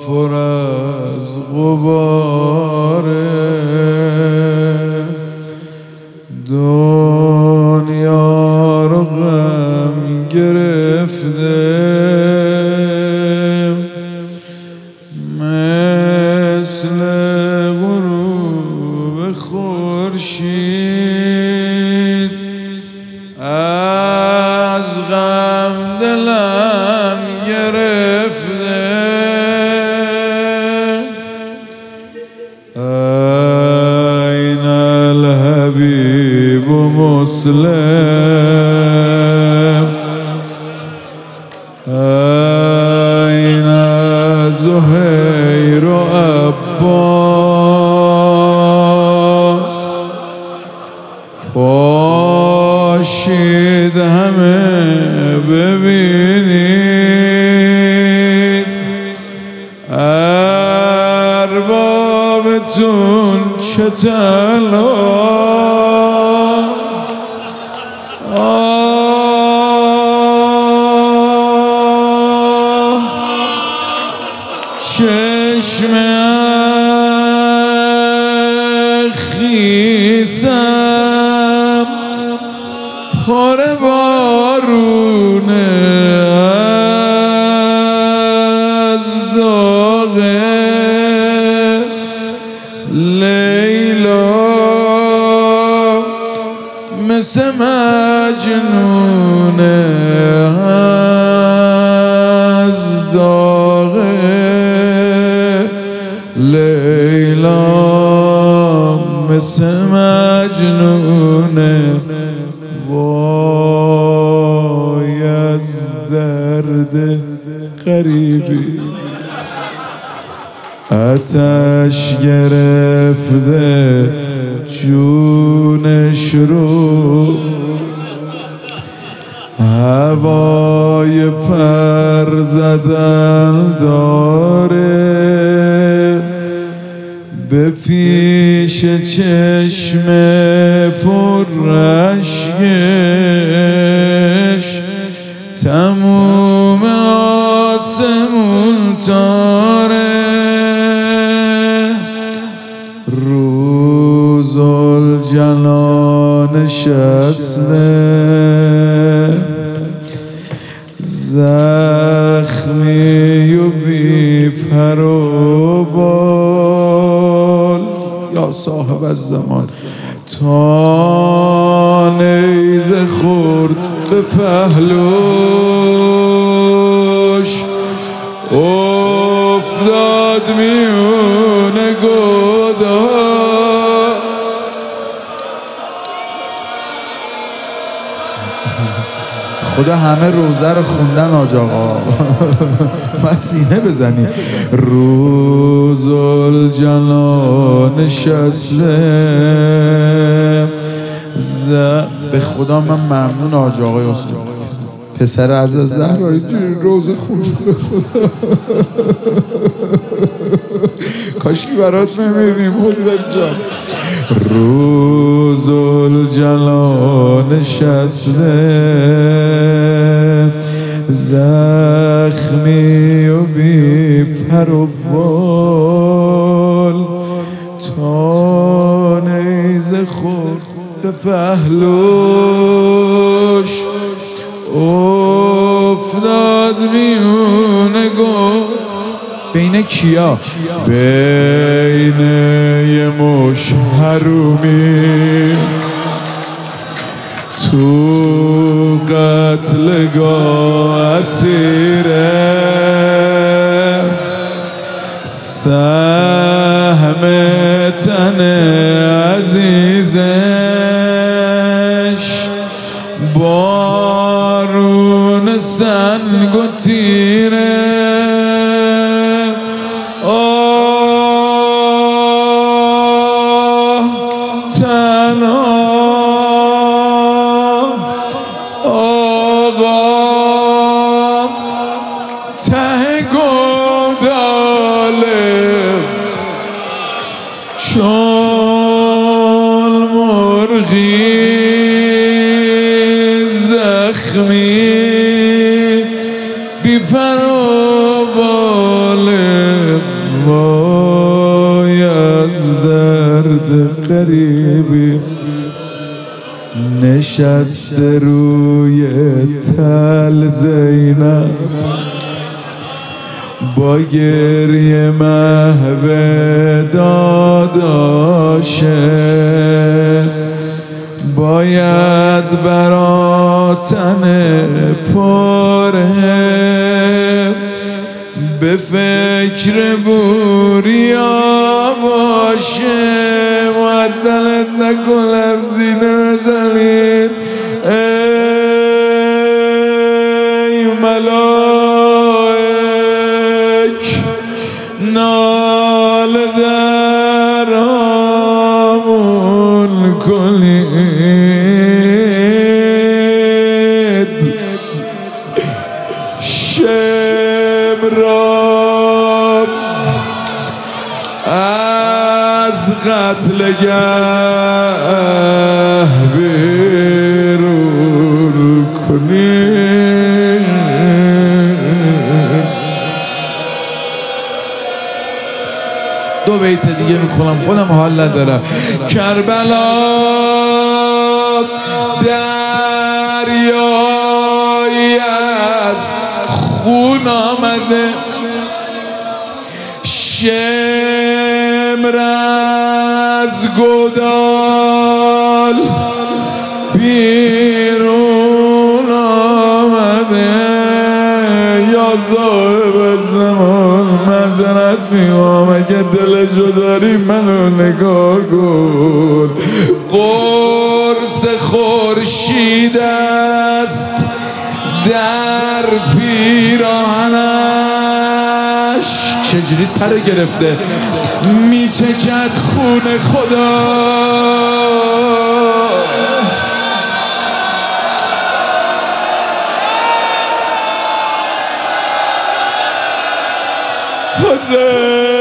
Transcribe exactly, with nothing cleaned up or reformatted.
پر از غباره، دنیا رو غم گرفته، مثل غروب خورشید از غم دلم گرفته. أين الحبيب مسلم، أين زهير عباس، باشید همه ببینید اربابتون چه طلا. چشم خیسم پر بارونه از داغ لیلا، مثل مجنونه از داغ لیلا، مثل مجنونه. وای از درد غریبی آتش گرفته جونش رو، هوای پر زدن داره، به پیش چشم پر اشکش تموم آسمون تاره. روز الجنا نشسته، زخمی و بی پر و بال، یا صاحب الزمان. تا نیزه خورد به پهلوش، افتاد میون گودال. خدا همه روزه رو خوندن آج آقا. مسینه بزنی. روز الجنا نشسته، ز... به خدا من ممنون آج آقای استاد، پسر از زهرایی روزه خوند. به خدا کاشکی برات نمیریم حضرت جان. روز الجلا نشسته، زخمی و بی پر و بال، تا نیزه خورد به پهلوش، افتاد میون گل. بین کیا؟ بین یه مش حرومی تو قتلگاه اسیره، سهم تن عزیزش بارون سنگ و تیره. آه تنها آقا ته گوداله، چون مرغی زخمی بی پر و بال، وای از درد غریبی نشسته روی تل زینب با گریه محو داداشه باید برا تن پره به فکر بوریا باشه معدلت نکن لفظی نزنید ای ملائک نال در آمون کنید شمرا از قتلگه بیرون کنید. دو بیت دیگه میکنم خودم حال ندارم. کربلا دریایی از خون آمده شمر از گودال بیرون آمده یا صاحب زمان معذرت میخوام اگه دلشو داری منو نگاه کن قرص خورشید است در پیراهنش چجوری سر گرفته میچکد خون خدا حسین